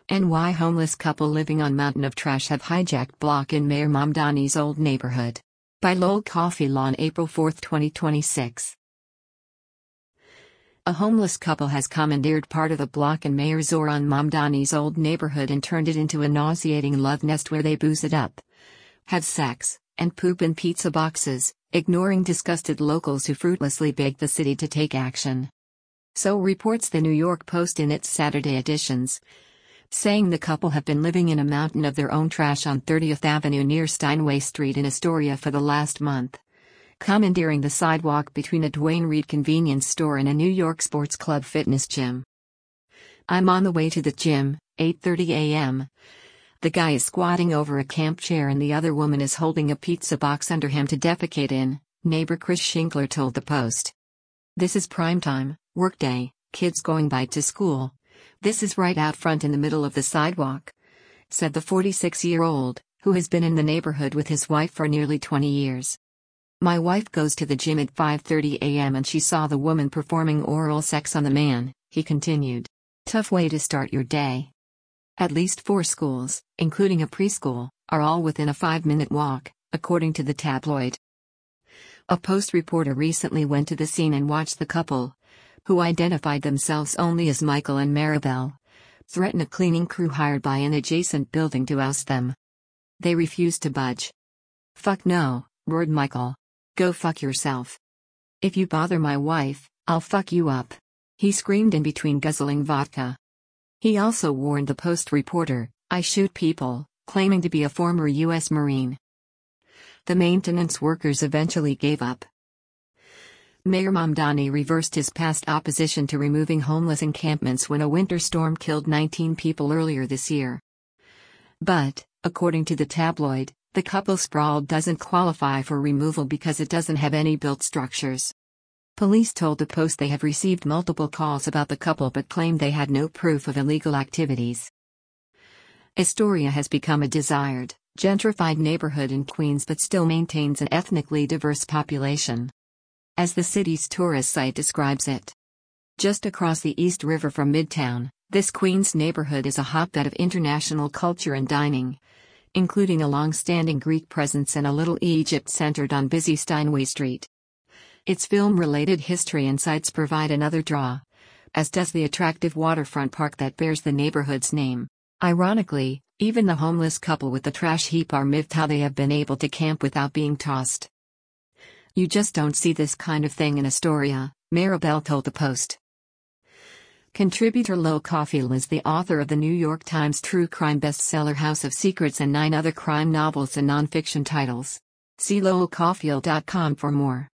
NY homeless couple living on mountain of trash have hijacked block in Mayor Mamdani's old neighborhood. By Lowell Coffee Law on April 4, 2026. A homeless couple has commandeered part of the block in Mayor Zoran Mamdani's old neighborhood and turned it into a nauseating love nest where they booze it up, have sex, and poop in pizza boxes, ignoring disgusted locals who fruitlessly begged the city to take action. So reports the New York Post in its Saturday editions, saying the couple have been living in a mountain of their own trash on 30th Avenue near Steinway Street in Astoria for the last month, commandeering the sidewalk between a Duane Reade convenience store and a New York Sports Club fitness gym. "I'm on the way to the gym, 8:30 a.m. The guy is squatting over a camp chair and the other woman is holding a pizza box under him to defecate in," neighbor Chris Shinkler told the Post. "This is prime time, workday, kids going by to school. This is right out front in the middle of the sidewalk," said the 46-year-old, who has been in the neighborhood with his wife for nearly 20 years. "My wife goes to the gym at 5:30 a.m. and she saw the woman performing oral sex on the man," he continued. "Tough way to start your day. At least 4 schools, including a preschool, are all within a 5-minute walk," according to the tabloid. A Post reporter recently went to the scene and watched the couple, who identified themselves only as Michael and Maribel, threaten a cleaning crew hired by an adjacent building to oust them. They refused to budge. "Fuck no," roared Michael. "Go fuck yourself. If you bother my wife, I'll fuck you up," he screamed in between guzzling vodka. He also warned the Post reporter, "I shoot people," claiming to be a former U.S. Marine. The maintenance workers eventually gave up. Mayor Mamdani reversed his past opposition to removing homeless encampments when a winter storm killed 19 people earlier this year. But, according to the tabloid, the couple sprawl doesn't qualify for removal because it doesn't have any built structures. Police told the Post they have received multiple calls about the couple but claimed they had no proof of illegal activities. Astoria has become a desired, gentrified neighborhood in Queens but still maintains an ethnically diverse population, as the city's tourist site describes it. Just across the East River from Midtown, this Queens neighborhood is a hotbed of international culture and dining, including a long-standing Greek presence and a Little Egypt centered on busy Steinway Street. Its film-related history and sites provide another draw, as does the attractive waterfront park that bears the neighborhood's name. Ironically, even the homeless couple with the trash heap are miffed how they have been able to camp without being tossed. "You just don't see this kind of thing in Astoria," Maribel told the Post. Contributor Lowell Coffee Law is the author of the New York Times true crime bestseller House of Secrets and 9 other crime novels and nonfiction titles. See lowellcoffeelaw.com for more.